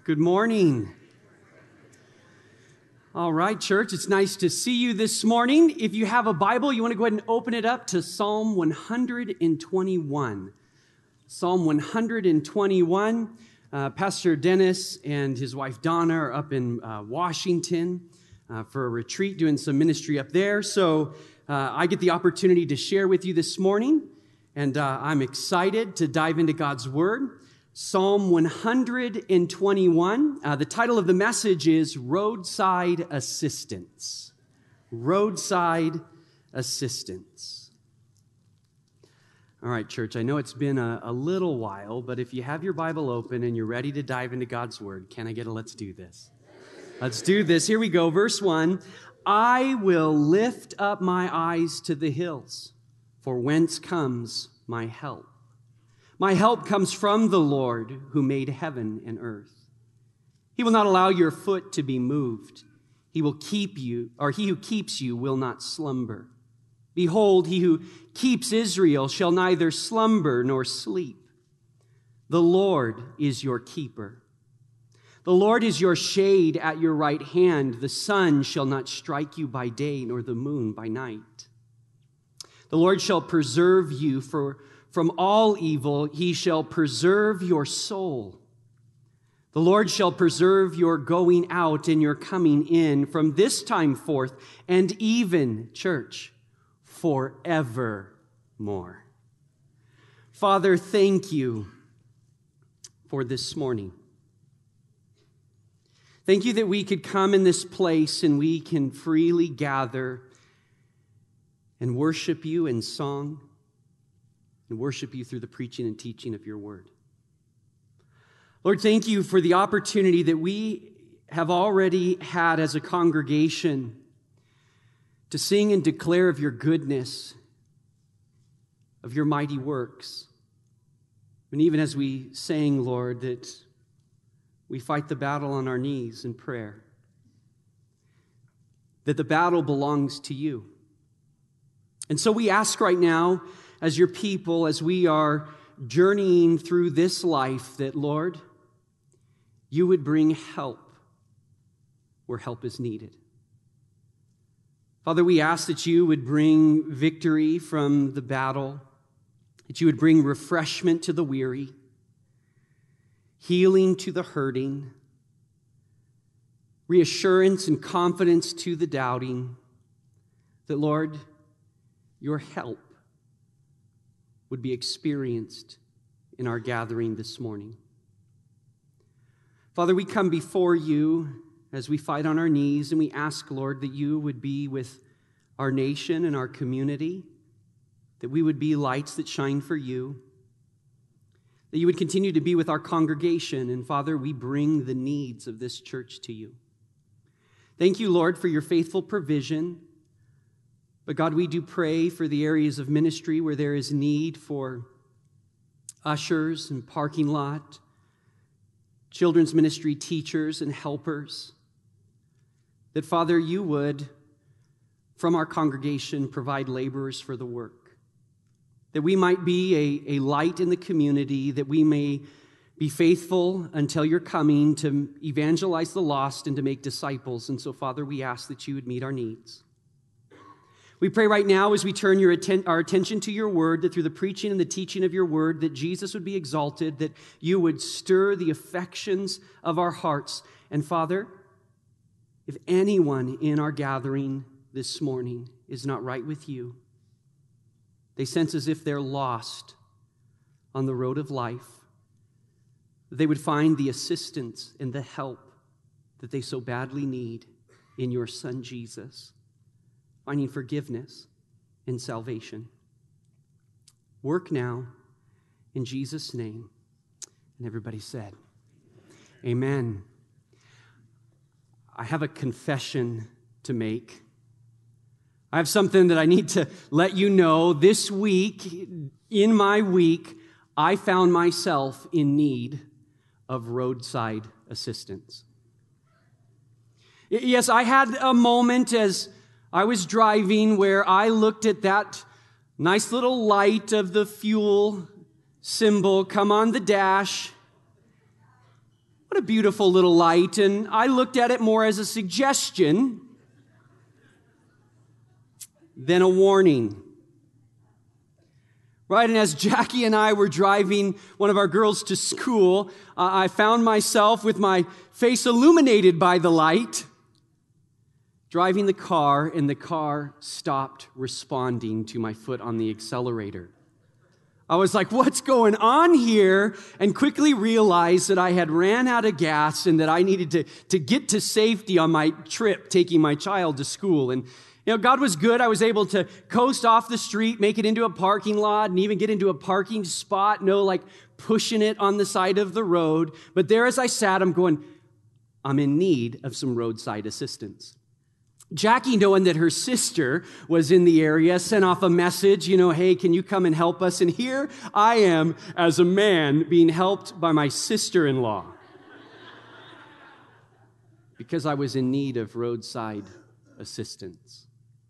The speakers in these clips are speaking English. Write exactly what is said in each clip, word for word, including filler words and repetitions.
Good morning. All right, church, it's nice to see you this morning. If you have a Bible, you want to go ahead and open it up to Psalm one twenty-one. Psalm one twenty-one. Uh, Pastor Dennis and his wife Donna are up in uh, Washington uh, for a retreat, doing some ministry up there. So uh, I get the opportunity to share with you this morning, and uh, I'm excited to dive into God's Word. Psalm one twenty-one. Uh, the title of the message is Roadside Assistance. Roadside Assistance. All right, church, I know it's been a, a little while, but if you have your Bible open and you're ready to dive into God's Word, can I get a let's do this? Let's do this. Here we go. Verse one. I will lift up my eyes to the hills, for whence comes my help? My help comes from the Lord who made heaven and earth. He will not allow your foot to be moved. He will keep you, or he who keeps you will not slumber. Behold, he who keeps Israel shall neither slumber nor sleep. The Lord is your keeper. The Lord is your shade at your right hand. The sun shall not strike you by day, nor the moon by night. The Lord shall preserve you for From all evil. He shall preserve your soul. The Lord shall preserve your going out and your coming in from this time forth and even, church, forevermore. Father, thank you for this morning. Thank you that we could come in this place and we can freely gather and worship you in song, and worship you through the preaching and teaching of your word. Lord, thank you for the opportunity that we have already had as a congregation to sing and declare of your goodness, of your mighty works. And even as we sang, Lord, that we fight the battle on our knees in prayer, that the battle belongs to you. And so we ask right now, as your people, as we are journeying through this life, that, Lord, you would bring help where help is needed. Father, we ask that you would bring victory from the battle, that you would bring refreshment to the weary, healing to the hurting, reassurance and confidence to the doubting, that, Lord, your help would be experienced in our gathering this morning. Father, we come before you as we fight on our knees, and we ask, Lord, that you would be with our nation and our community, that we would be lights that shine for you, that you would continue to be with our congregation, and Father, we bring the needs of this church to you. Thank you, Lord, for your faithful provision. But God, we do pray for the areas of ministry where there is need for ushers and parking lot, children's ministry teachers and helpers, that, Father, you would, from our congregation, provide laborers for the work, that we might be a, a light in the community, that we may be faithful until your coming to evangelize the lost and to make disciples. And so, Father, we ask that you would meet our needs. We pray right now as we turn your atten- our attention to your word, that through the preaching and the teaching of your word, that Jesus would be exalted, that you would stir the affections of our hearts. And Father, if anyone in our gathering this morning is not right with you, they sense as if they're lost on the road of life, they would find the assistance and the help that they so badly need in your Son, Jesus, finding forgiveness and salvation. Work now in Jesus' name. And everybody said, amen. I have a confession to make. I have something that I need to let you know. This week, in my week, I found myself in need of roadside assistance. Yes, I had a moment as I was driving where I looked at that nice little light of the fuel symbol come on the dash. What what a beautiful little light. And I looked at it more as a suggestion than a warning. Right, and as Jackie and I were driving one of our girls to school, uh, I found myself with my face illuminated by the light, driving the car, and the car stopped responding to my foot on the accelerator. I was like, what's going on here? And quickly realized that I had ran out of gas and that I needed to, to get to safety on my trip taking my child to school. And you know, God was good. I was able to coast off the street, make it into a parking lot, and even get into a parking spot, no like pushing it on the side of the road. But there as I sat, I'm going, I'm in need of some roadside assistance. Jackie, knowing that her sister was in the area, sent off a message, you know, hey, can you come and help us? And here I am as a man being helped by my sister-in-law because I was in need of roadside assistance.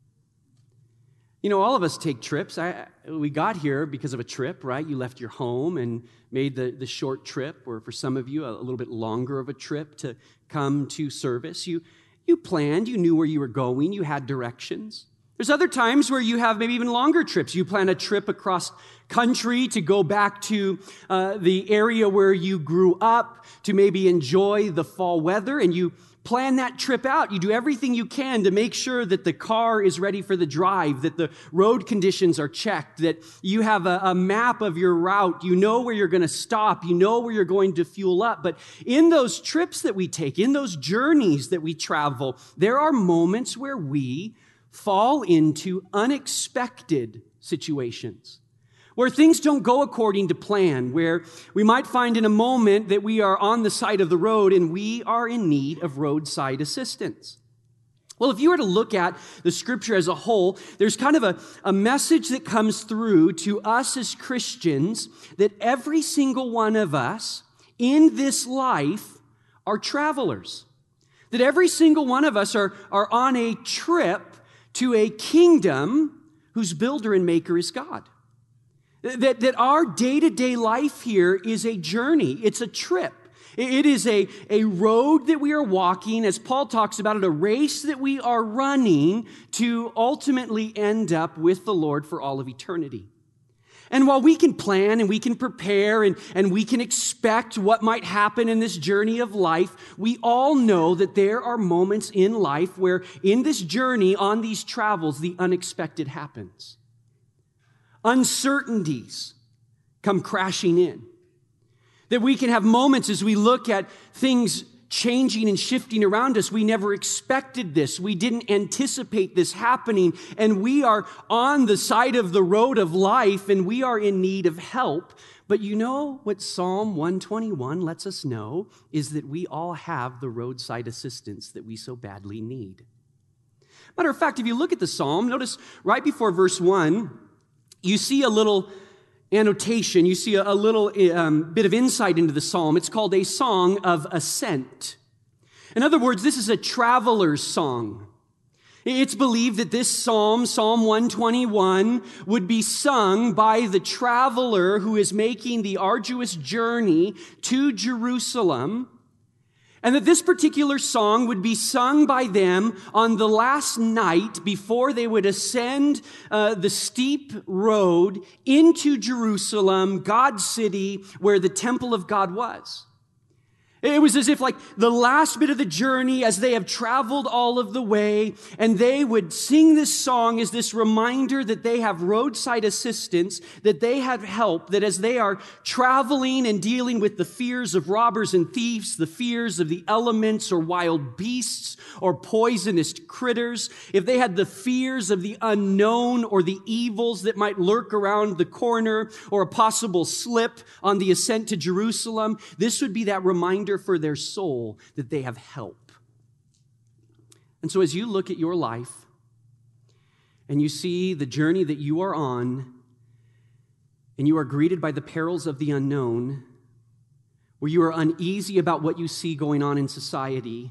You know, all of us take trips. I, we got here because of a trip, right? You left your home and made the, the short trip, or for some of you, a, a little bit longer of a trip to come to service. You, you planned, you knew where you were going, you had directions. There's other times where you have maybe even longer trips. You plan a trip across country to go back to uh, the area where you grew up to maybe enjoy the fall weather, and you plan that trip out. You do everything you can to make sure that the car is ready for the drive, that the road conditions are checked, that you have a, a map of your route. You know where you're going to stop. You know where you're going to fuel up. But in those trips that we take, in those journeys that we travel, there are moments where we fall into unexpected situations, where things don't go according to plan, where we might find in a moment that we are on the side of the road and we are in need of roadside assistance. Well, if you were to look at the scripture as a whole, there's kind of a, a message that comes through to us as Christians that every single one of us in this life are travelers. That every single one of us are, are on a trip to a kingdom whose builder and maker is God. That, that our day-to-day life here is a journey. It's a trip. It is a, a road that we are walking, as Paul talks about it, a race that we are running to ultimately end up with the Lord for all of eternity. And while we can plan and we can prepare and, and we can expect what might happen in this journey of life, we all know that there are moments in life where in this journey, on these travels, the unexpected happens. Uncertainties come crashing in. That we can have moments as we look at things changing and shifting around us. We never expected this. We didn't anticipate this happening. And we are on the side of the road of life and we are in need of help. But you know what Psalm one twenty-one lets us know is that we all have the roadside assistance that we so badly need. Matter of fact, if you look at the Psalm, notice right before verse one, you see a little annotation, you see a, a little um, bit of insight into the psalm. It's called a song of ascent. In other words, this is a traveler's song. It's believed that this psalm, Psalm one twenty-one, would be sung by the traveler who is making the arduous journey to Jerusalem, and that this particular song would be sung by them on the last night before they would ascend uh, the steep road into Jerusalem, God's city, where the temple of God was. It was as if like the last bit of the journey as they have traveled all of the way, and they would sing this song as this reminder that they have roadside assistance, that they have help, that as they are traveling and dealing with the fears of robbers and thieves, the fears of the elements or wild beasts or poisonous critters, if they had the fears of the unknown or the evils that might lurk around the corner or a possible slip on the ascent to Jerusalem, this would be that reminder for their soul that they have help. And so as you look at your life and you see the journey that you are on and you are greeted by the perils of the unknown, where you are uneasy about what you see going on in society,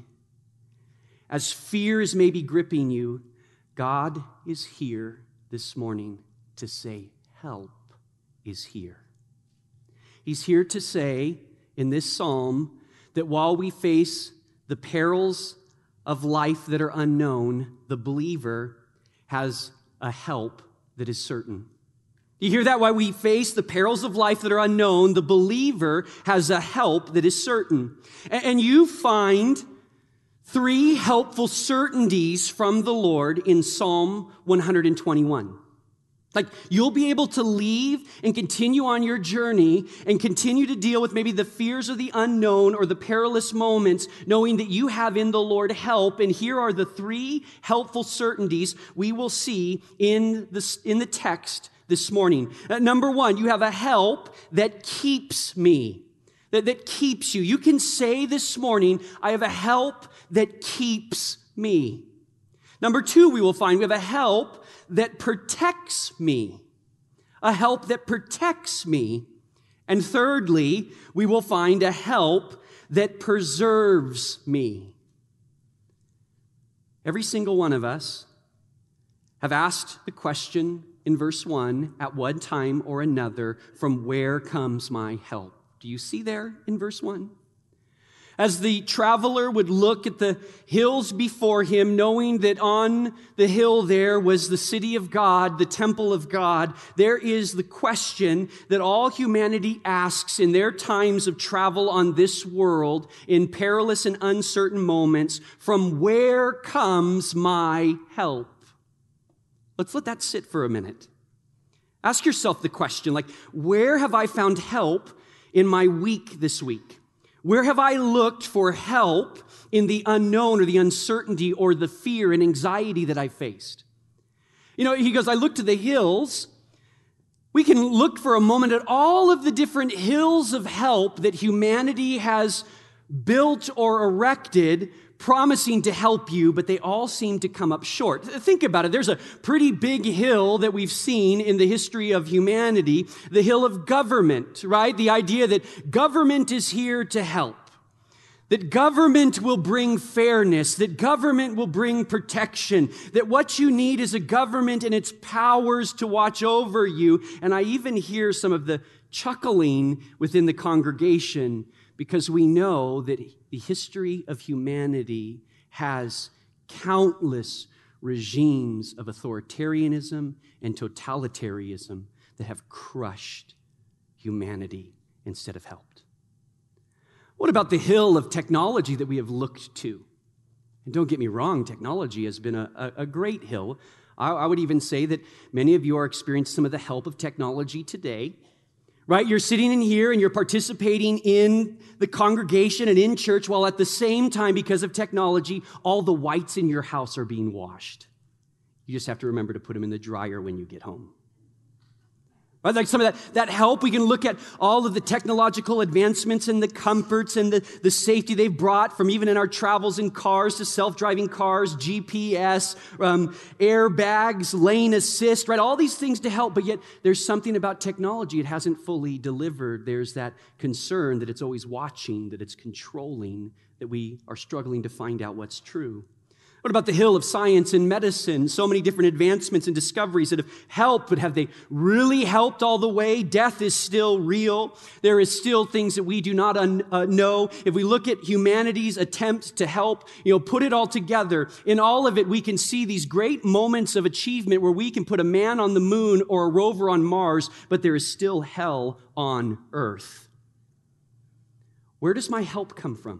as fears may be gripping you, God is here this morning to say, help is here. He's here to say in this psalm that while we face the perils of life that are unknown, the believer has a help that is certain. You hear that? While we face the perils of life that are unknown, the believer has a help that is certain. And you find three helpful certainties from the Lord in Psalm one twenty-one. Like, you'll be able to leave and continue on your journey and continue to deal with maybe the fears of the unknown or the perilous moments, knowing that you have in the Lord help. And here are the three helpful certainties we will see in the, in the text this morning. Uh, number one, you have a help that keeps me, that, that keeps you. You can say this morning, I have a help that keeps me. Number two, we will find we have a help that protects me, a help that protects me. And thirdly, we will find a help that preserves me. Every single one of us have asked the question in verse one, at one time or another, from where comes my help? Do you see there in verse one? As the traveler would look at the hills before him, knowing that on the hill there was the city of God, the temple of God, there is the question that all humanity asks in their times of travel on this world, in perilous and uncertain moments, from where comes my help? Let's let that sit for a minute. Ask yourself the question, like, where have I found help in my week this week? Where have I looked for help in the unknown or the uncertainty or the fear and anxiety that I faced? You know, he goes, I look to the hills. We can look for a moment at all of the different hills of help that humanity has built or erected, promising to help you, but they all seem to come up short. Think about it. There's a pretty big hill that we've seen in the history of humanity, the hill of government, right? The idea that government is here to help, that government will bring fairness, that government will bring protection, that what you need is a government and its powers to watch over you. And I even hear some of the chuckling within the congregation, because we know that the history of humanity has countless regimes of authoritarianism and totalitarianism that have crushed humanity instead of helped. What about the hill of technology that we have looked to? And don't get me wrong, technology has been a, a, a great hill. I, I would even say that many of you are experiencing some of the help of technology today. Right? You're sitting in here and you're participating in the congregation and in church while at the same time, because of technology, all the whites in your house are being washed. You just have to remember to put them in the dryer when you get home. Right? Like some of that, that help, we can look at all of the technological advancements and the comforts and the, the safety they've brought, from even in our travels in cars to self-driving cars, G P S, um, airbags, lane assist, right? All these things to help, but yet there's something about technology it hasn't fully delivered. There's that concern that it's always watching, that it's controlling, that we are struggling to find out what's true. What about the hill of science and medicine? So many different advancements and discoveries that have helped, but have they really helped all the way? Death is still real. There is still things that we do not un- uh, know. If we look at humanity's attempt to help, you know, put it all together, in all of it, we can see these great moments of achievement where we can put a man on the moon or a rover on Mars, but there is still hell on earth. Where does my help come from?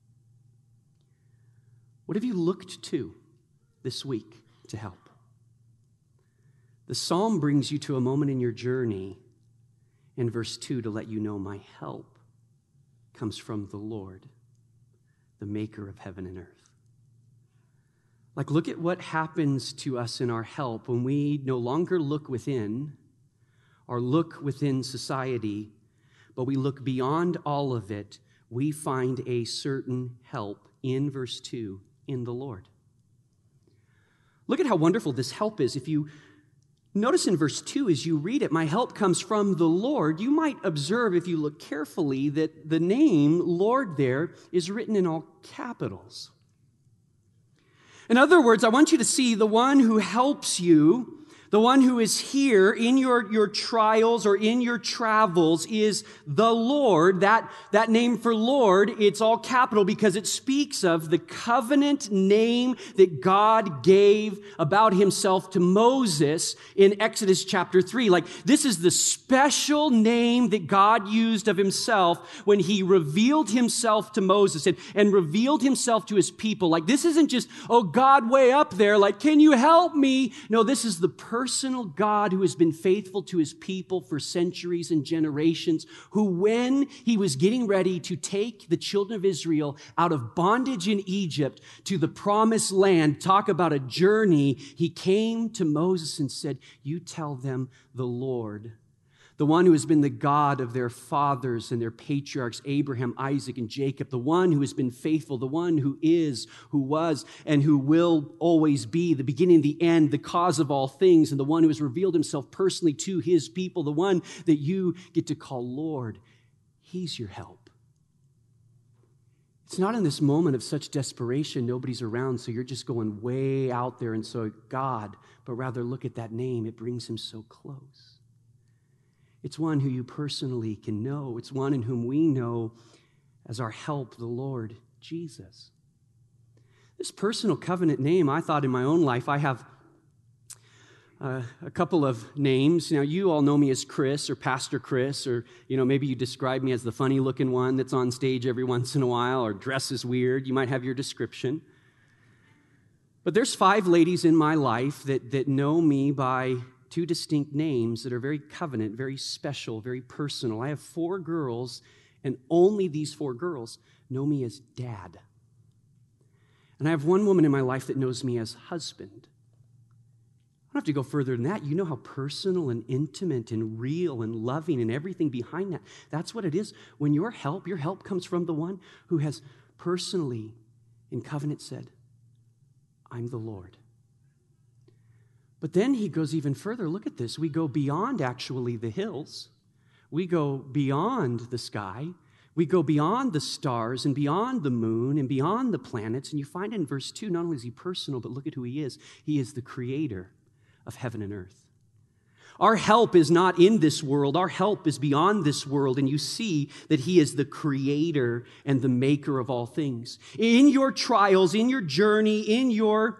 What have you looked to this week to help? The psalm brings you to a moment in your journey in verse two to let you know my help comes from the Lord, the maker of heaven and earth. Like, look at what happens to us in our help when we no longer look within or look within society, but we look beyond all of it. We find a certain help in verse two in the Lord. Look at how wonderful this help is. If you notice in verse two, as you read it, my help comes from the Lord, you might observe, if you look carefully, that the name Lord there is written in all capitals. In other words, I want you to see the one who helps you, The one who is here in your, your trials or in your travels is the Lord. That, that name for Lord, it's all capital because it speaks of the covenant name that God gave about himself to Moses in Exodus chapter three. Like, this is the special name that God used of himself when he revealed himself to Moses and, and revealed himself to his people. Like, this isn't just, oh, God way up there, like, can you help me? No, this is the personal God who has been faithful to his people for centuries and generations, who when he was getting ready to take the children of Israel out of bondage in Egypt to the promised land, talk about a journey, he came to Moses and said, you tell them the Lord, the one who has been the God of their fathers and their patriarchs, Abraham, Isaac, and Jacob, the one who has been faithful, the one who is, who was, and who will always be, the beginning, the end, the cause of all things, and the one who has revealed himself personally to his people, the one that you get to call Lord. He's your help. It's not in this moment of such desperation, nobody's around, so you're just going way out there and so God, but rather look at that name, it brings him so close. It's one who you personally can know. It's one in whom we know as our help, the Lord Jesus. This personal covenant name, I thought in my own life, I have uh, a couple of names. Now, you all know me as Chris or Pastor Chris, or, you know, maybe you describe me as the funny-looking one that's on stage every once in a while or dresses weird. You might have your description. But there's five ladies in my life that, that know me by two distinct names that are very covenant, very special, very personal. I have four girls, and only these four girls know me as Dad. And I have one woman in my life that knows me as husband. I don't have to go further than that. You know how personal and intimate and real and loving and everything behind that. That's what it is. When your help, your help comes from the one who has personally in covenant said, I'm the Lord. But then he goes even further. Look at this. We go beyond actually the hills. We go beyond the sky. We go beyond the stars and beyond the moon and beyond the planets. And you find in verse two, not only is he personal, but look at who he is. He is the creator of heaven and earth. Our help is not in this world. Our help is beyond this world. And you see that he is the creator and the maker of all things. In your trials, in your journey, in your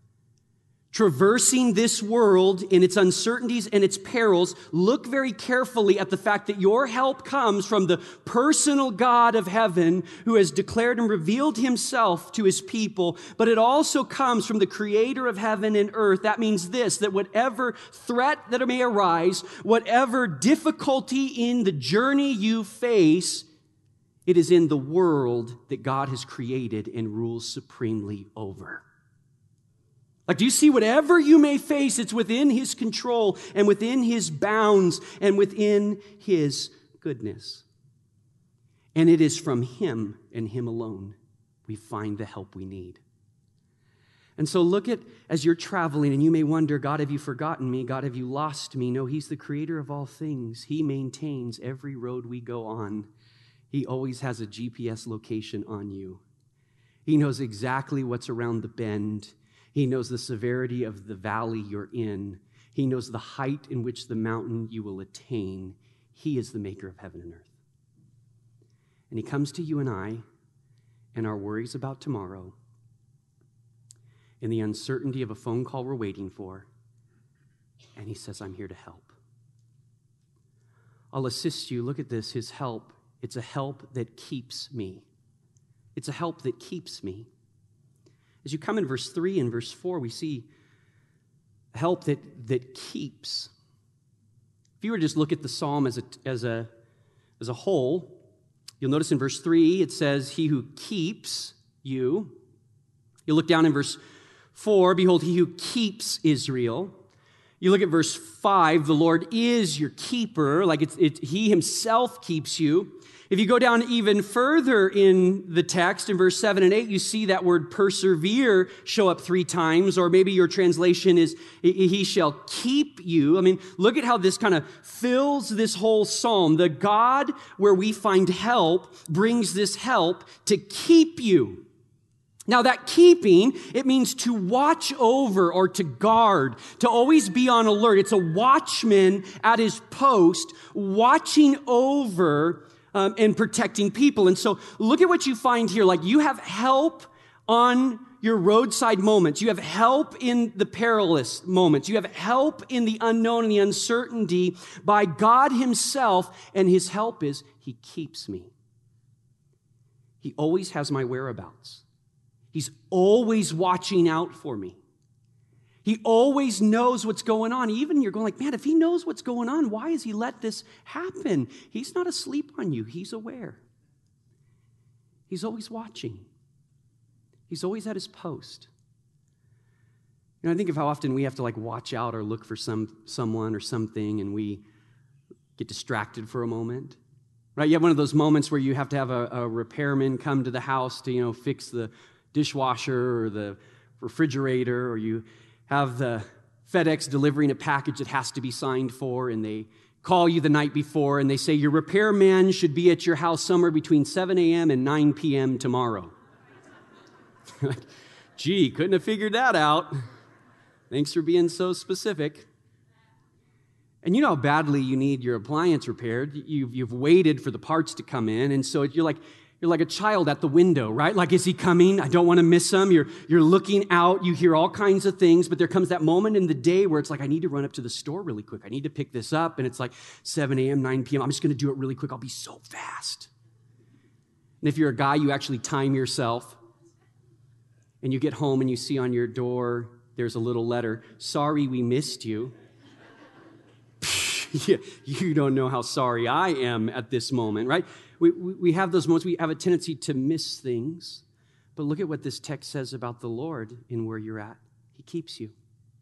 traversing this world in its uncertainties and its perils, look very carefully at the fact that your help comes from the personal God of heaven who has declared and revealed himself to his people, but it also comes from the creator of heaven and earth. That means this, that whatever threat that may arise, whatever difficulty in the journey you face, it is in the world that God has created and rules supremely over. Like, do you see whatever you may face, it's within his control and within his bounds and within his goodness. And it is from him and him alone we find the help we need. And so look at, as you're traveling and you may wonder, God, have you forgotten me? God, have you lost me? No, he's the creator of all things. He maintains every road we go on. He always has a G P S location on you. He knows exactly what's around the bend. He knows the severity of the valley you're in. He knows the height in which the mountain you will attain. He is the maker of heaven and earth. And he comes to you and I and our worries about tomorrow, in the uncertainty of a phone call we're waiting for, and he says, I'm here to help. I'll assist you. Look at this, his help. It's a help that keeps me. It's a help that keeps me. As you come in verse three and verse four, we see help that, that keeps. If you were to just look at the psalm as a, as, a, as a whole, you'll notice in verse three, it says, he who keeps you. You look down in verse four, behold, he who keeps Israel. You look at verse five, the Lord is your keeper, like it's, it, he himself keeps you. If you go down even further in the text, in verse seven and eight, you see that word persevere show up three times, or maybe your translation is, he shall keep you. I mean, look at how this kind of fills this whole psalm. The God where we find help brings this help to keep you. Now that keeping, it means to watch over or to guard, to always be on alert. It's a watchman at his post, watching over um, and protecting people. And so look at what you find here. Like you have help on your roadside moments. You have help in the perilous moments. You have help in the unknown and the uncertainty by God himself. And his help is he keeps me. He always has my whereabouts. He's always watching out for me. He always knows what's going on. Even you're going like, man, if he knows what's going on, why has he let this happen? He's not asleep on you. He's aware. He's always watching. He's always at his post. You know, I think of how often we have to like watch out or look for some someone or something, and we get distracted for a moment. Right? You have one of those moments where you have to have a, a repairman come to the house to, you know, fix the dishwasher or the refrigerator, or you have the FedEx delivering a package that has to be signed for, and they call you the night before, and they say your repairman should be at your house somewhere between seven a.m. and nine p.m. tomorrow. Like, gee, couldn't have figured that out. Thanks for being so specific. And you know how badly you need your appliance repaired. You've, you've waited for the parts to come in, and so you're like, You're like a child at the window, right? Like, is he coming? I don't want to miss him. You're, you're looking out. You hear all kinds of things, but there comes that moment in the day where it's like, I need to run up to the store really quick. I need to pick this up, and it's like seven a.m., nine p.m. I'm just going to do it really quick. I'll be so fast. And if you're a guy, you actually time yourself, and you get home and you see on your door, there's a little letter, sorry we missed you. Yeah, you don't know how sorry I am at this moment, right? We, we, we have those moments. We have a tendency to miss things. But look at what this text says about the Lord in where you're at. He keeps you.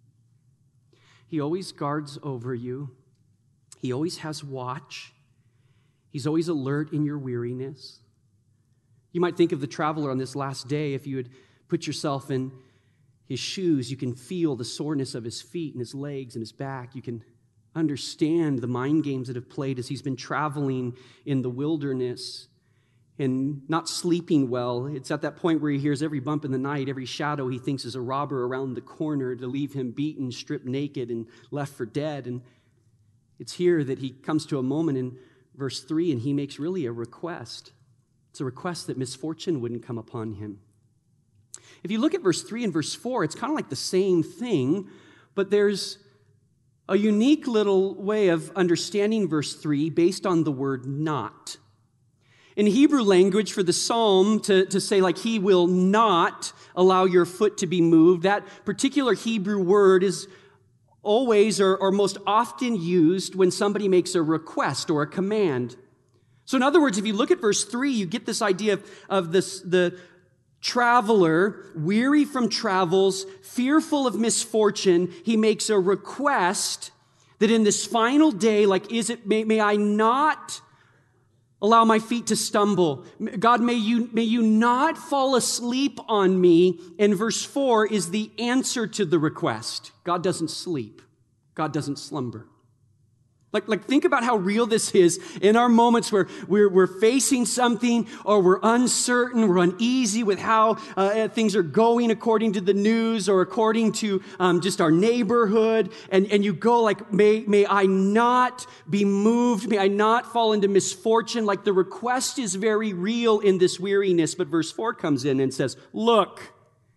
He always guards over you. He always has watch. He's always alert in your weariness. You might think of the traveler on this last day. If you would put yourself in his shoes, you can feel the soreness of his feet and his legs and his back. You can understand the mind games that have played as he's been traveling in the wilderness and not sleeping well. It's at that point where he hears every bump in the night, every shadow he thinks is a robber around the corner to leave him beaten, stripped naked, and left for dead. And it's here that he comes to a moment in verse three, and he makes really a request. It's a request that misfortune wouldn't come upon him. If you look at verse three and verse four, it's kind of like the same thing, but there's a unique little way of understanding verse three based on the word not. In Hebrew language, for the psalm to, to say like, he will not allow your foot to be moved, that particular Hebrew word is always or, or most often used when somebody makes a request or a command. So in other words, if you look at verse three, you get this idea of, of this, the traveler, weary from travels, fearful of misfortune. He makes a request that in this final day, like, is it, may, may I not allow my feet to stumble. God, may you, may you not fall asleep on me. And verse four is the answer to the request. God doesn't sleep. God doesn't slumber. Like, like, think about how real this is in our moments where we're, we're facing something or we're uncertain, we're uneasy with how uh, things are going according to the news or according to um, just our neighborhood. And, and you go like, may, may I not be moved? May I not fall into misfortune? Like the request is very real in this weariness. But verse four comes in and says, look,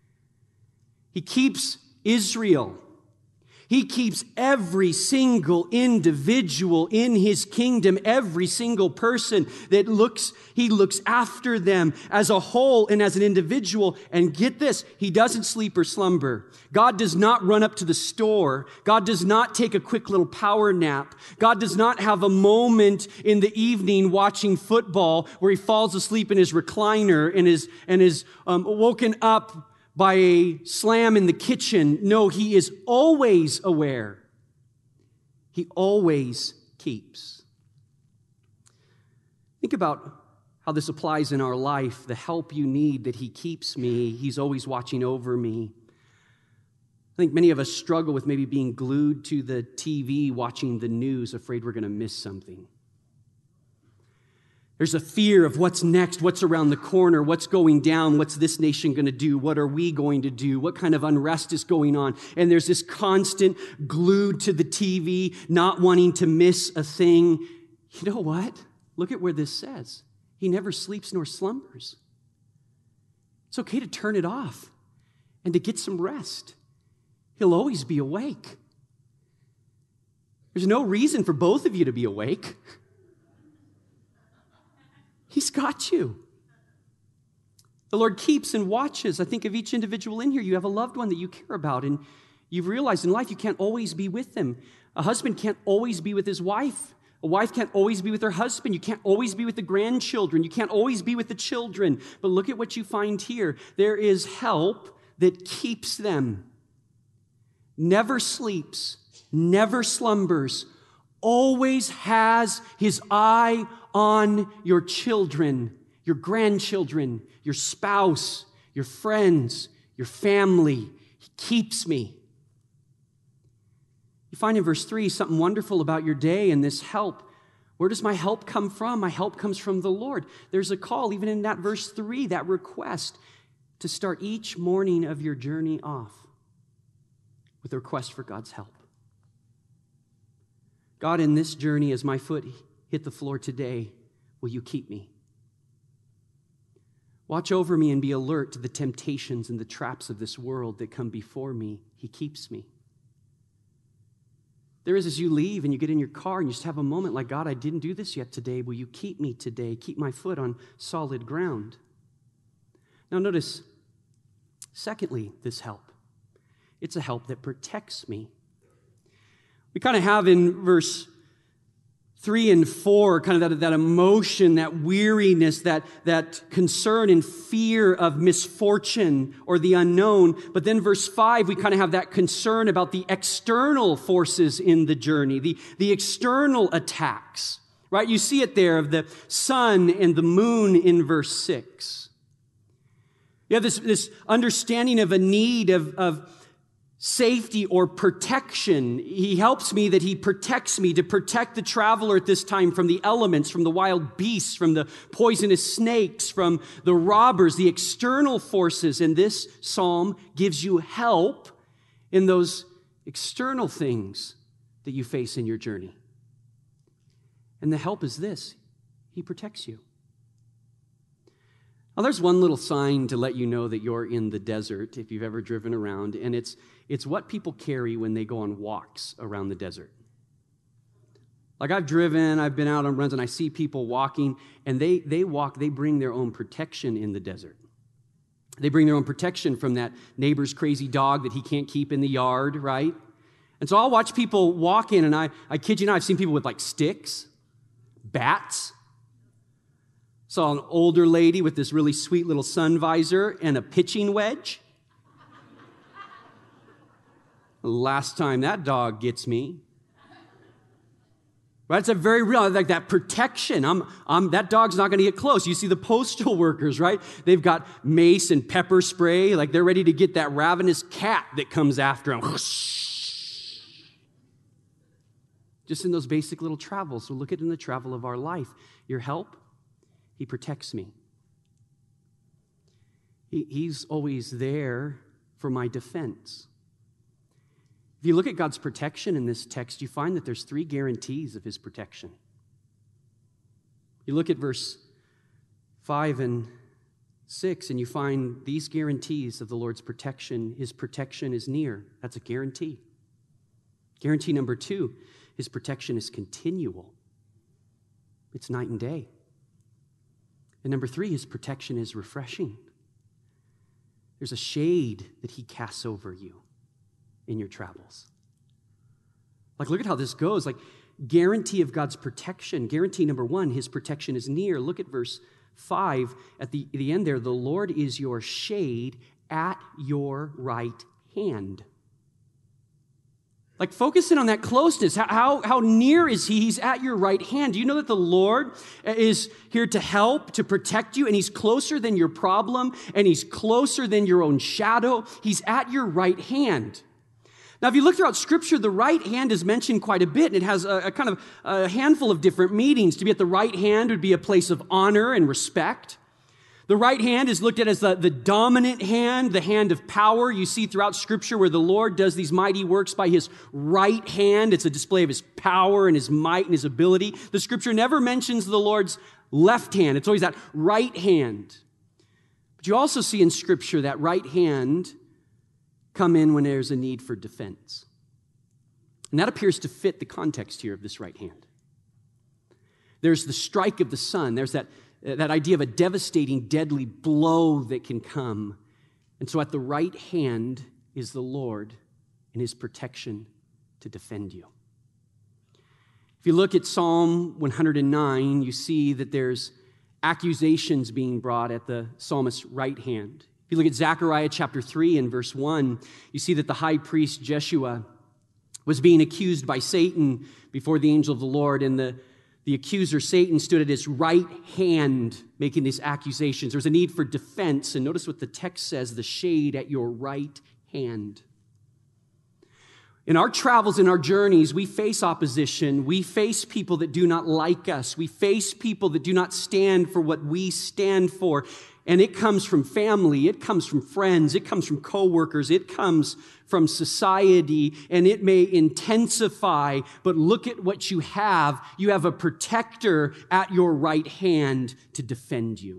he keeps Israel. He keeps every single individual in his kingdom, every single person that looks, he looks after them as a whole and as an individual. And get this, he doesn't sleep or slumber. God does not run up to the store. God does not take a quick little power nap. God does not have a moment in the evening watching football where he falls asleep in his recliner and is, and is um, woken up by a slam in the kitchen. No, he is always aware. He always keeps. Think about how this applies in our life. The help you need, that he keeps me. He's always watching over me. I think many of us struggle with maybe being glued to the T V, watching the news, afraid we're going to miss something. There's a fear of what's next, what's around the corner, what's going down, what's this nation going to do, what are we going to do, what kind of unrest is going on. And there's this constant glued to the T V, not wanting to miss a thing. You know what? Look at where this says. He never sleeps nor slumbers. It's okay to turn it off and to get some rest. He'll always be awake. There's no reason for both of you to be awake. He's got you. The Lord keeps and watches. I think of each individual in here. You have a loved one that you care about, and you've realized in life you can't always be with them. A husband can't always be with his wife. A wife can't always be with her husband. You can't always be with the grandchildren. You can't always be with the children. But look at what you find here. There is help that keeps them. Never sleeps, never slumbers, always has his eye on your children, your grandchildren, your spouse, your friends, your family. He keeps me. You find in verse three something wonderful about your day and this help. Where does my help come from? My help comes from the Lord. There's a call, even in that verse three, that request, to start each morning of your journey off with a request for God's help. God, in this journey, as my foot hit the floor today, will you keep me? Watch over me and be alert to the temptations and the traps of this world that come before me. He keeps me. There is, as you leave and you get in your car and you just have a moment like, God, I didn't do this yet today. Will you keep me today? Keep my foot on solid ground. Now notice, secondly, this help. It's a help that protects me. We kind of have in verse three and four, kind of that, that emotion, that weariness, that, that concern and fear of misfortune or the unknown. But then verse five, we kind of have that concern about the external forces in the journey, the, the external attacks, right? You see it there of the sun and the moon in verse six. You have this, this understanding of a need of, of safety or protection. He helps me that he protects me to protect the traveler at this time from the elements, from the wild beasts, from the poisonous snakes, from the robbers, the external forces. And this psalm gives you help in those external things that you face in your journey. And the help is this: he protects you. Now, there's one little sign to let you know that you're in the desert, if you've ever driven around, and it's it's what people carry when they go on walks around the desert. Like I've driven, I've been out on runs, and I see people walking, and they they walk, they bring their own protection in the desert. They bring their own protection from that neighbor's crazy dog that he can't keep in the yard, right? And so I'll watch people walk in, and I, I kid you not, I've seen people with like sticks, bats. Saw an older lady with this really sweet little sun visor and a pitching wedge. Last time that dog gets me. Right? It's a very real, like that protection. I'm, I'm, that dog's not going to get close. You see the postal workers, right? They've got mace and pepper spray. Like they're ready to get that ravenous cat that comes after them. Just in those basic little travels. So look at it in the travel of our life. Your help, he protects me. He, he's always there for my defense. If you look at God's protection in this text, you find that there's three guarantees of his protection. You look at verse five and six, and you find these guarantees of the Lord's protection. His protection is near. That's a guarantee. Guarantee number two, his protection is continual. It's night and day. And number three, his protection is refreshing. There's a shade that he casts over you in your travels. Like, look at how this goes. Like, guarantee of God's protection. Guarantee number one, his protection is near. Look at verse five. At the, at the end there, the Lord is your shade at your right hand. Like, focus in on that closeness. How, how, how near is he? He's at your right hand. Do you know that the Lord is here to help, to protect you, and he's closer than your problem, and he's closer than your own shadow? He's at your right hand. Now, if you look throughout Scripture, the right hand is mentioned quite a bit, and it has a, a kind of a handful of different meanings. To be at the right hand would be a place of honor and respect. The right hand is looked at as the, the dominant hand, the hand of power. You see throughout Scripture where the Lord does these mighty works by his right hand. It's a display of his power and his might and his ability. The Scripture never mentions the Lord's left hand. It's always that right hand. But you also see in Scripture that right hand come in when there's a need for defense. And that appears to fit the context here of this right hand. There's the strike of the sun. There's that, that idea of a devastating, deadly blow that can come. And so at the right hand is the Lord and his protection to defend you. If you look at Psalm one hundred nine, you see that there's accusations being brought at the psalmist's right hand. If you look at Zechariah chapter three and verse one, you see that the high priest Jeshua was being accused by Satan before the angel of the Lord, and the, the accuser, Satan, stood at his right hand making these accusations. There was a need for defense, and notice what the text says, the shade at your right hand. In our travels, in our journeys, we face opposition. We face people that do not like us. We face people that do not stand for what we stand for. And it comes from family, it comes from friends, it comes from coworkers, it comes from society, and it may intensify, but look at what you have. You have a protector at your right hand to defend you.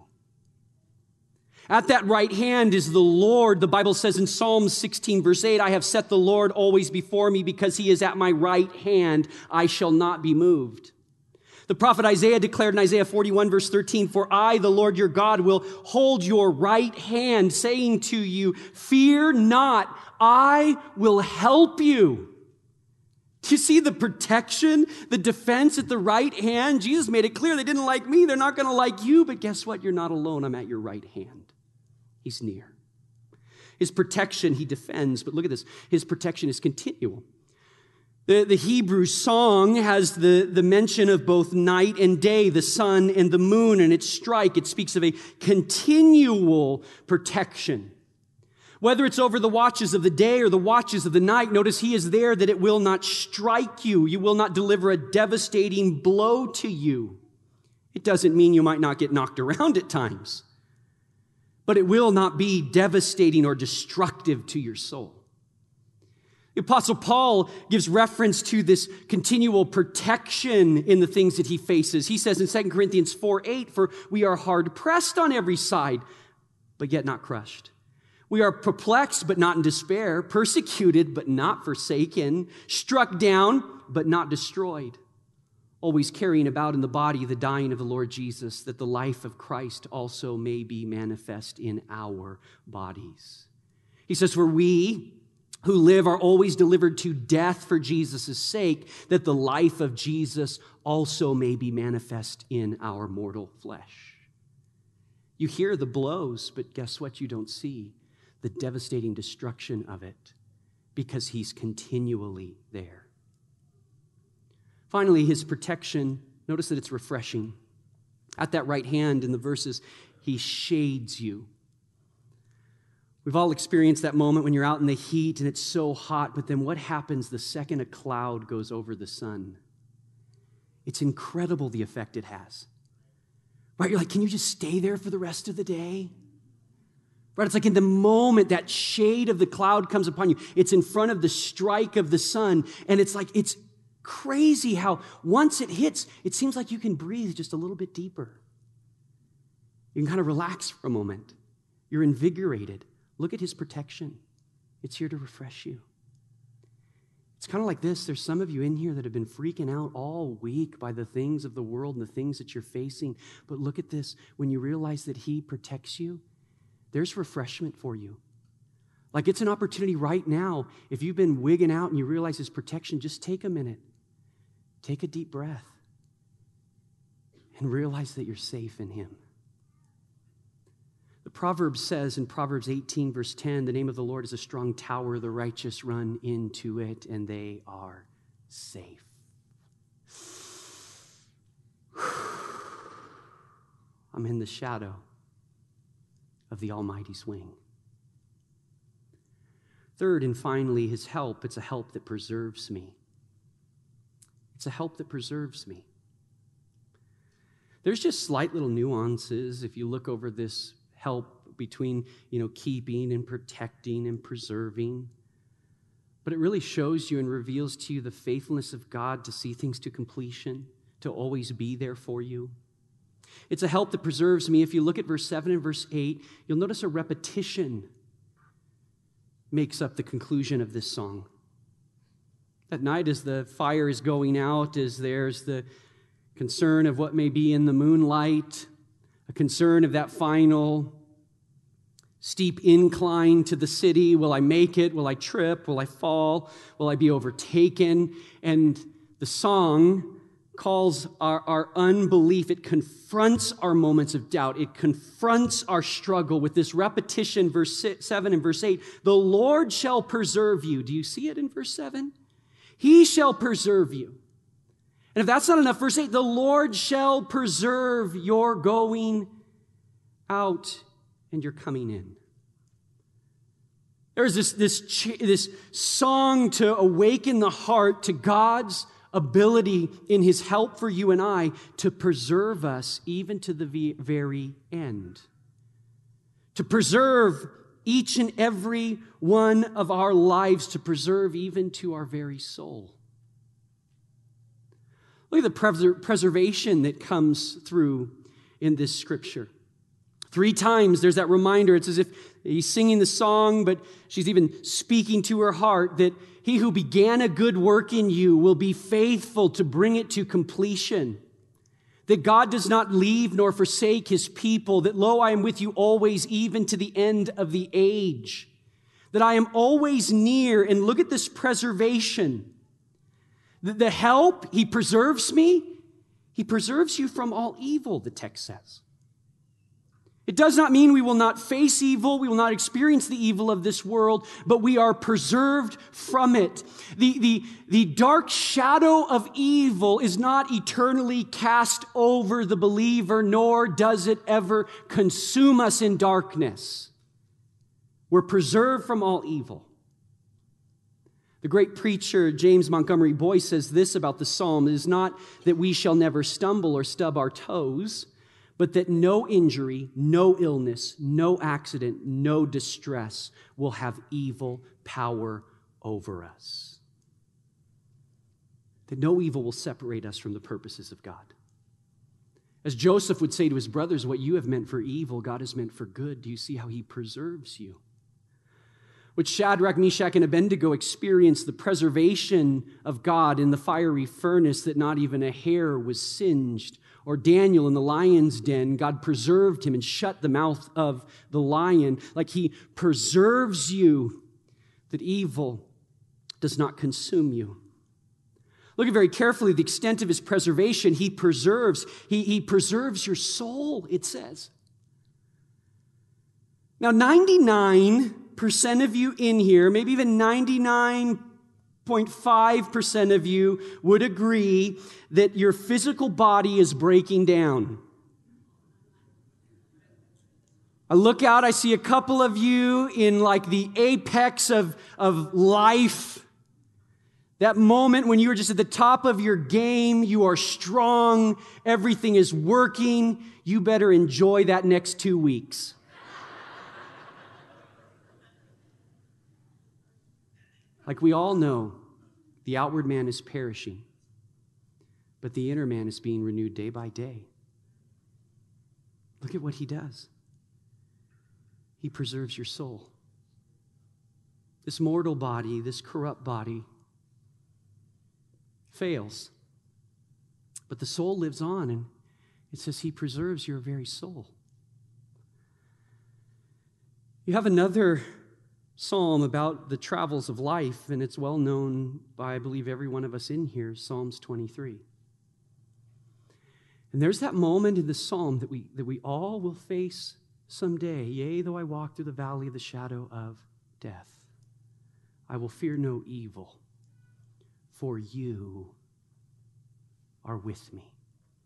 At that right hand is the Lord. The Bible says in Psalm sixteen, verse eight, I have set the Lord always before me because he is at my right hand. I shall not be moved. The prophet Isaiah declared in Isaiah forty-one, verse thirteen, for I, the Lord your God, will hold your right hand, saying to you, fear not, I will help you. Do you see the protection, the defense at the right hand? Jesus made it clear they didn't like me. They're not going to like you. But guess what? You're not alone. I'm at your right hand. He's near. His protection, he defends. But look at this. His protection is continual. The, the Hebrew song has the, the mention of both night and day, the sun and the moon, and its strike. It speaks of a continual protection. Whether it's over the watches of the day or the watches of the night, notice he is there that it will not strike you. You will not deliver a devastating blow to you. It doesn't mean you might not get knocked around at times, but it will not be devastating or destructive to your soul. The Apostle Paul gives reference to this continual protection in the things that he faces. He says in Second Corinthians four eight, for we are hard pressed on every side, but yet not crushed. We are perplexed, but not in despair, persecuted, but not forsaken, struck down, but not destroyed, always carrying about in the body the dying of the Lord Jesus, that the life of Christ also may be manifest in our bodies. He says, for we who live are always delivered to death for Jesus' sake, that the life of Jesus also may be manifest in our mortal flesh. You hear the blows, but guess what? You don't see the devastating destruction of it, because he's continually there. Finally, his protection, notice that it's refreshing. At that right hand in the verses, he shades you. We've all experienced that moment when you're out in the heat and it's so hot, but then what happens the second a cloud goes over the sun? It's incredible the effect it has. Right? You're like, can you just stay there for the rest of the day? Right? It's like in the moment that shade of the cloud comes upon you, it's in front of the strike of the sun, and it's like, it's crazy how once it hits, it seems like you can breathe just a little bit deeper. You can kind of relax for a moment. You're invigorated. Look at his protection. It's here to refresh you. It's kind of like this. There's some of you in here that have been freaking out all week by the things of the world and the things that you're facing. But look at this. When you realize that he protects you, there's refreshment for you. Like it's an opportunity right now. If you've been wigging out and you realize his protection, just take a minute. Take a deep breath and realize that you're safe in him. The Proverbs says in Proverbs eighteen, verse ten, the name of the Lord is a strong tower. The righteous run into it, and they are safe. I'm in the shadow of the Almighty's wing. Third and finally, his help. It's a help that preserves me. It's a help that preserves me. There's just slight little nuances if you look over this help between, you know, keeping and protecting and preserving. But it really shows you and reveals to you the faithfulness of God to see things to completion, to always be there for you. It's a help that preserves me. If you look at verse seven and verse eight, you'll notice a repetition makes up the conclusion of this song. At night, as the fire is going out, as there's the concern of what may be in the moonlight, a concern of that final steep incline to the city. Will I make it? Will I trip? Will I fall? Will I be overtaken? And the song calls our, our unbelief. It confronts our moments of doubt. It confronts our struggle with this repetition, verse seven and verse eight. The Lord shall preserve you. Do you see it in verse seven? He shall preserve you. And if that's not enough, verse eight, the Lord shall preserve your going out and your coming in. There's this, this, this song to awaken the heart to God's ability in his help for you and I to preserve us even to the very end. To preserve each and every one of our lives, to preserve even to our very soul. Look at the preser- preservation that comes through in this scripture. Three times there's that reminder. It's as if he's singing the song, but she's even speaking to her heart that he who began a good work in you will be faithful to bring it to completion. That God does not leave nor forsake his people. That, lo, I am with you always, even to the end of the age. That I am always near. And look at this preservation. The, the help, he preserves me. He preserves you from all evil, the text says. It does not mean we will not face evil, we will not experience the evil of this world, but we are preserved from it. The, the, the dark shadow of evil is not eternally cast over the believer, nor does it ever consume us in darkness. We're preserved from all evil. The great preacher James Montgomery Boyce says this about the psalm: it is not that we shall never stumble or stub our toes, but that no injury, no illness, no accident, no distress will have evil power over us. That no evil will separate us from the purposes of God. As Joseph would say to his brothers, what you have meant for evil, God has meant for good. Do you see how he preserves you? What Shadrach, Meshach, and Abednego experienced, the preservation of God in the fiery furnace, that not even a hair was singed. Or Daniel in the lion's den, God preserved him and shut the mouth of the lion. Like he preserves you, that evil does not consume you. Look at very carefully the extent of his preservation. He preserves, he, he preserves your soul, it says. Now, ninety-nine percent of you in here, maybe even ninety-nine zero point five percent of you would agree that your physical body is breaking down. I look out, I see a couple of you in like the apex of, of life. That moment when you are just at the top of your game, you are strong, everything is working. You better enjoy that next two weeks. Like we all know, the outward man is perishing, but the inner man is being renewed day by day. Look at what he does. He preserves your soul. This mortal body, this corrupt body, fails, but the soul lives on, and it says he preserves your very soul. You have another psalm about the travels of life, and it's well known by, I believe, every one of us in here, Psalms twenty-three. And there's that moment in the psalm that we, that we all will face someday. Yea, though I walk through the valley of the shadow of death, I will fear no evil, for you are with me.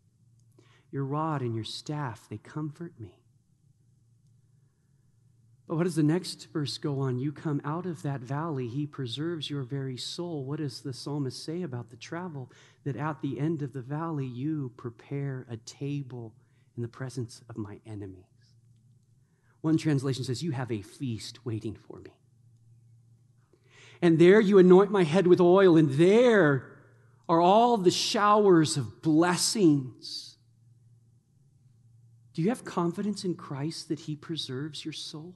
Your rod and your staff, they comfort me. But what does the next verse go on? You come out of that valley, he preserves your very soul. What does the psalmist say about the travel? That at the end of the valley, you prepare a table in the presence of my enemies. One translation says, you have a feast waiting for me. And there you anoint my head with oil, and there are all the showers of blessings. Do you have confidence in Christ that he preserves your soul?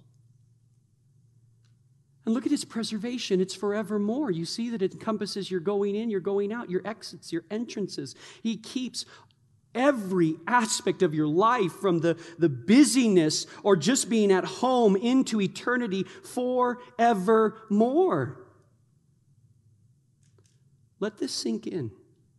And look at his preservation. It's forevermore. You see that it encompasses your going in, your going out, your exits, your entrances. He keeps every aspect of your life, from the, the busyness or just being at home into eternity forevermore. Let this sink in.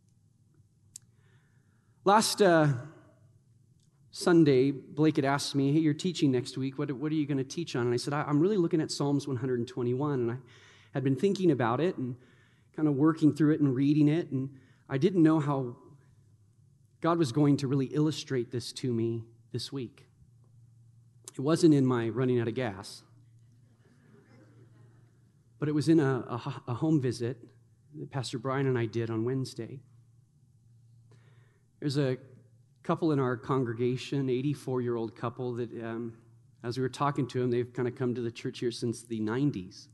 Last uh, Sunday, Blake had asked me, hey, you're teaching next week. What, what are you going to teach on? And I said, I, I'm really looking at Psalms one twenty-one. And I had been thinking about it and kind of working through it and reading it. And I didn't know how God was going to really illustrate this to me this week. It wasn't in my running out of gas, but it was in a, a, a home visit that Pastor Brian and I did on Wednesday. There's a couple in our congregation, eighty-four-year-old couple that, um, as we were talking to them, they've kind of come to the church here since the nineties.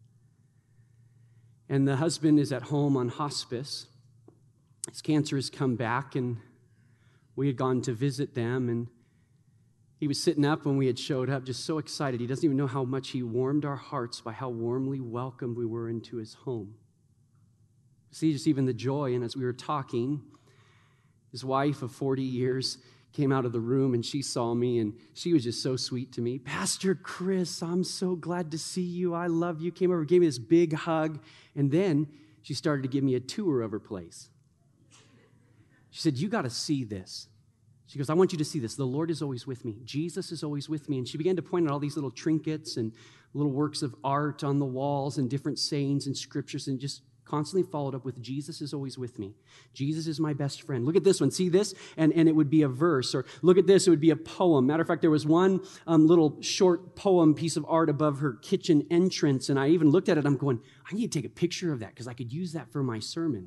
And the husband is at home on hospice. His cancer has come back, and we had gone to visit them, and he was sitting up when we had showed up, just so excited. He doesn't even know how much he warmed our hearts by how warmly welcomed we were into his home. See, just even the joy. And as we were talking, his wife of forty years came out of the room, and she saw me, and she was just so sweet to me. Pastor Chris, I'm so glad to see you. I love you. Came over, gave me this big hug, and then she started to give me a tour of her place. She said, you got to see this. She goes, I want you to see this. The Lord is always with me. Jesus is always with me. And she began to point out all these little trinkets and little works of art on the walls and different sayings and scriptures, and just constantly followed up with, Jesus is always with me. Jesus is my best friend. Look at this one. See this? And, and it would be a verse. Or look at this. It would be a poem. Matter of fact, there was one um, little short poem piece of art above her kitchen entrance. And I even looked at it. I'm going, I need to take a picture of that because I could use that for my sermon.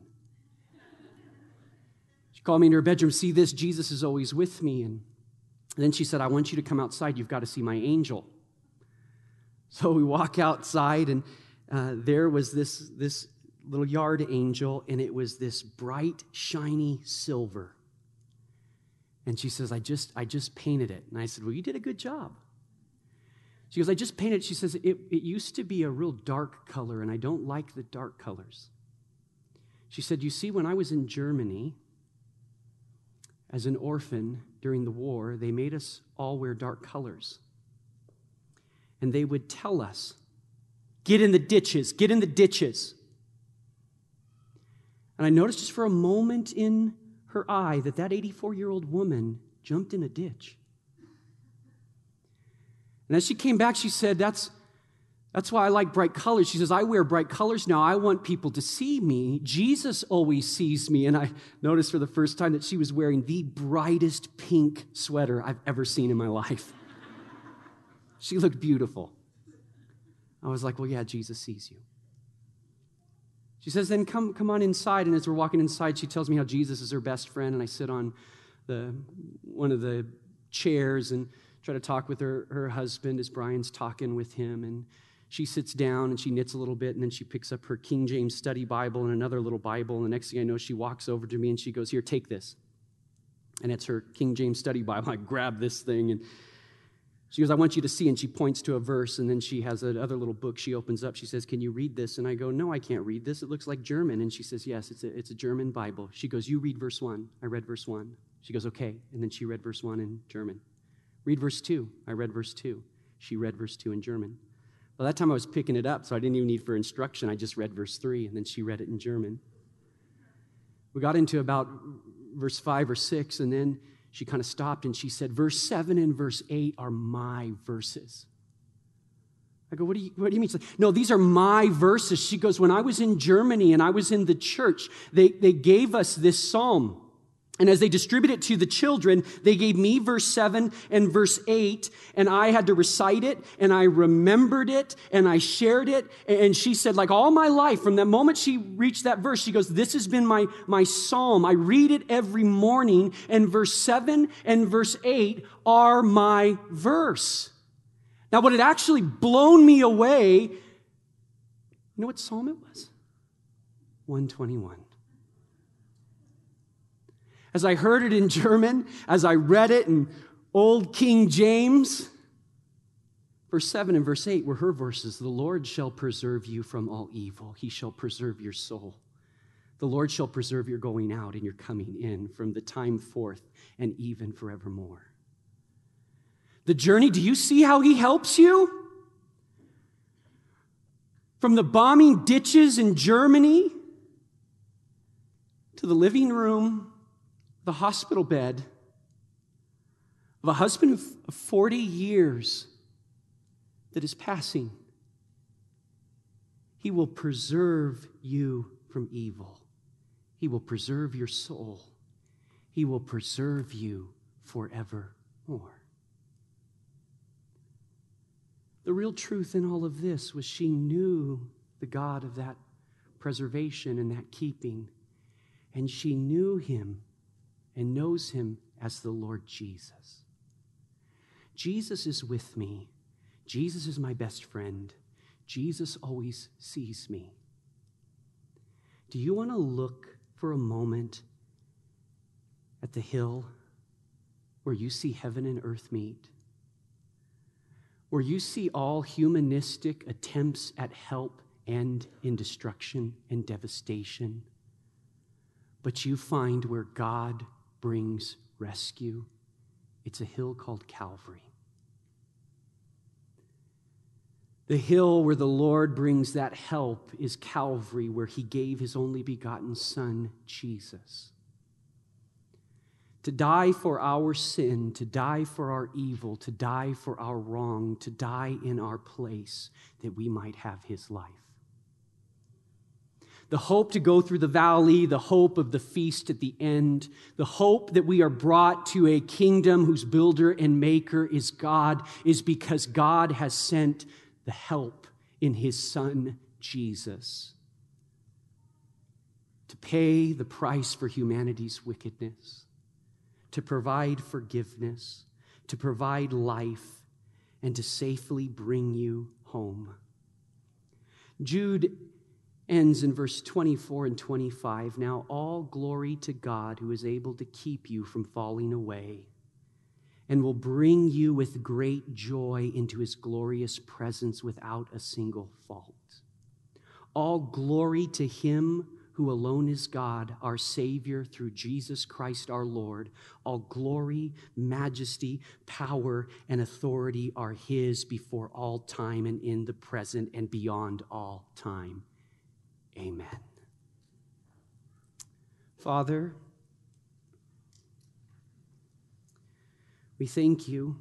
She called me into her bedroom. See this? Jesus is always with me. And then she said, I want you to come outside. You've got to see my angel. So we walk outside, and uh, there was this, this little yard angel, and it was this bright, shiny silver. And she says, I just I just painted it. And I said, well, you did a good job. She goes, I just painted it. She says, it, it used to be a real dark color, and I don't like the dark colors. She said, you see, when I was in Germany as an orphan during the war, they made us all wear dark colors. And they would tell us, get in the ditches, get in the ditches. And I noticed just for a moment in her eye that that eighty-four-year-old woman jumped in a ditch. And as she came back, she said, that's, that's why I like bright colors. She says, I wear bright colors now. I want people to see me. Jesus always sees me. And I noticed for the first time that she was wearing the brightest pink sweater I've ever seen in my life. She looked beautiful. I was like, well, yeah, Jesus sees you. She says, then come, come on inside. And as we're walking inside, she tells me how Jesus is her best friend. And I sit on the one of the chairs and try to talk with her, her husband as Brian's talking with him. And she sits down and she knits a little bit, and then she picks up her King James Study Bible and another little Bible. And the next thing I know, she walks over to me and she goes, here, take this. And it's her King James Study Bible. I grab this thing, and she goes, I want you to see, and she points to a verse, and then she has another little book she opens up. She says, can you read this? And I go, no, I can't read this. It looks like German. And she says, yes, it's a, it's a German Bible. She goes, you read verse one. I read verse one. She goes, okay. And then she read verse one in German. Read verse two. I read verse two. She read verse two in German. By that time, I was picking it up, so I didn't even need for instruction. I just read verse three, and then she read it in German. We got into about verse five or six, and then she kind of stopped and she said, verse seven and verse eight are my verses. I go, what do you, what do you mean? She's like, no, these are my verses. She goes, when I was in Germany and I was in the church, they, they gave us this psalm. And as they distributed it to the children, they gave me verse seven and verse eight, and I had to recite it, and I remembered it, and I shared it. And she said, like all my life, from that moment she reached that verse, she goes, this has been my, my psalm. I read it every morning, and verse seven and verse eight are my verse. Now, what had actually blown me away, you know what psalm it was? one twenty-one. As I heard it in German, as I read it in Old King James, verse seven and verse eight were her verses. The Lord shall preserve you from all evil. He shall preserve your soul. The Lord shall preserve your going out and your coming in from the time forth and even forevermore. The journey, do you see how he helps you? From the bombing ditches in Germany to the living room, the hospital bed of a husband of forty years that is passing. He will preserve you from evil. He will preserve your soul. He will preserve you forevermore. The real truth in all of this was she knew the God of that preservation and that keeping, and she knew him and knows him as the Lord Jesus. Jesus is with me. Jesus is my best friend. Jesus always sees me. Do you want to look for a moment at the hill where you see heaven and earth meet? Where you see all humanistic attempts at help end in destruction and devastation, but you find where God brings rescue? It's a hill called Calvary. The hill where the Lord brings that help is Calvary, where he gave his only begotten Son, Jesus, to die for our sin, to die for our evil, to die for our wrong, to die in our place, that we might have his life. The hope to go through the valley, the hope of the feast at the end, the hope that we are brought to a kingdom whose builder and maker is God, is because God has sent the help in his Son, Jesus, to pay the price for humanity's wickedness, to provide forgiveness, to provide life, and to safely bring you home. Jude ends in verse twenty-four and twenty-five. Now all glory to God, who is able to keep you from falling away and will bring you with great joy into his glorious presence without a single fault. All glory to him who alone is God, our Savior, through Jesus Christ our Lord. All glory, majesty, power, and authority are his before all time and in the present and beyond all time. Amen. Father, we thank you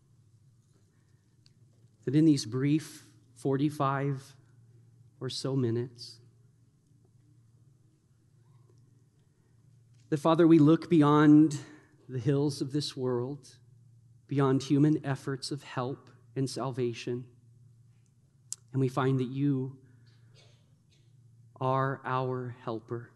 that in these brief forty-five or so minutes, that, Father, we look beyond the hills of this world, beyond human efforts of help and salvation, and we find that you are our helper.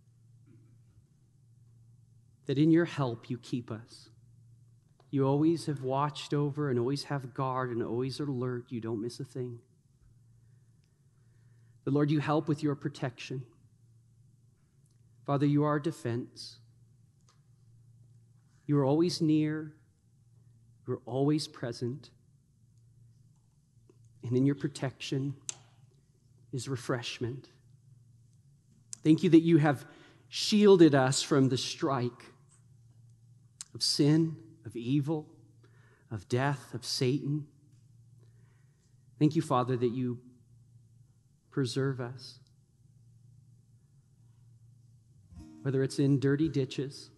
That in your help you keep us. You always have watched over and always have guard and always are alert. You don't miss a thing. The Lord, you help with your protection. Father, you are our defense. You are always near. You are always present. And in your protection is refreshment. Thank you that you have shielded us from the strike of sin, of evil, of death, of Satan. Thank you, Father, that you preserve us. Whether it's in dirty ditches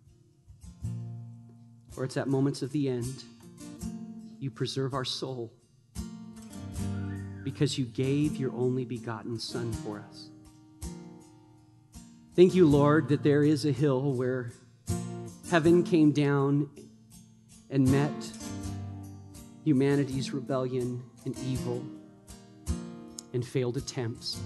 or it's at moments of the end, you preserve our soul because you gave your only begotten Son for us. Thank you, Lord, that there is a hill where heaven came down and met humanity's rebellion and evil and failed attempts.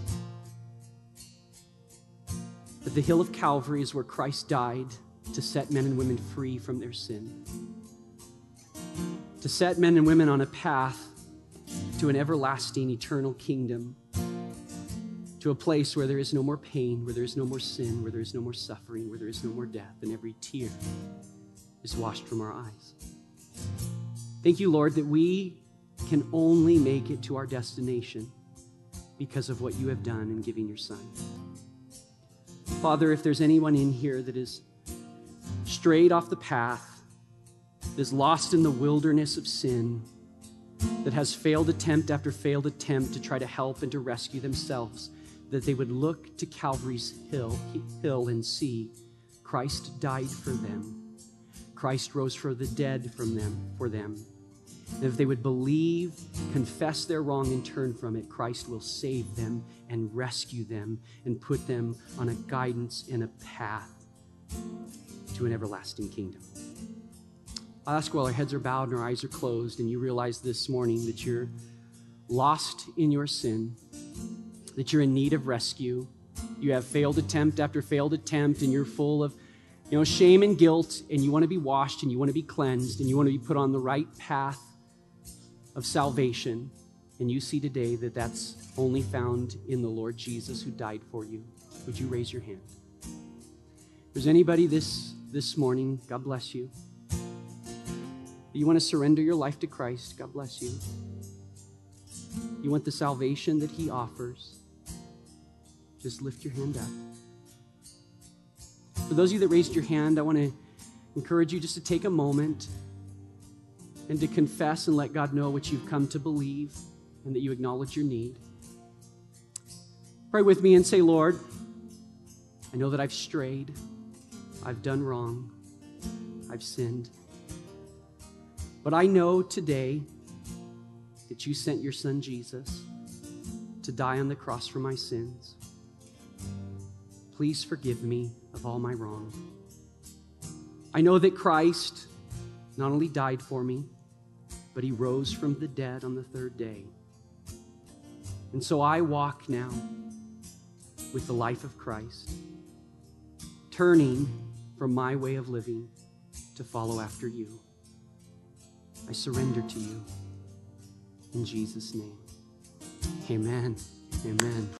But the hill of Calvary is where Christ died to set men and women free from their sin, to set men and women on a path to an everlasting, eternal kingdom, to a place where there is no more pain, where there is no more sin, where there is no more suffering, where there is no more death, and every tear is washed from our eyes. Thank you, Lord, that we can only make it to our destination because of what you have done in giving your Son. Father, if there's anyone in here that is strayed off the path, that is lost in the wilderness of sin, that has failed attempt after failed attempt to try to help and to rescue themselves, that they would look to Calvary's hill, hill and see Christ died for them. Christ rose for the dead from them, for them. And if they would believe, confess their wrong, and turn from it, Christ will save them and rescue them and put them on a guidance and a path to an everlasting kingdom. I'll ask while our heads are bowed and our eyes are closed, and you realize this morning that you're lost in your sin, that you're in need of rescue. You have failed attempt after failed attempt, and you're full of you know, shame and guilt, and you want to be washed, and you want to be cleansed, and you want to be put on the right path of salvation. And you see today that that's only found in the Lord Jesus who died for you. Would you raise your hand? If there's anybody this, this morning, God bless you. You want to surrender your life to Christ, God bless you. You want the salvation that he offers, just lift your hand up. For those of you that raised your hand, I want to encourage you just to take a moment and to confess and let God know what you've come to believe and that you acknowledge your need. Pray with me and say, Lord, I know that I've strayed, I've done wrong, I've sinned. But I know today that you sent your son Jesus to die on the cross for my sins. Please forgive me of all my wrong. I know that Christ not only died for me, but he rose from the dead on the third day. And so I walk now with the life of Christ, turning from my way of living to follow after you. I surrender to you. In Jesus' name, amen. Amen.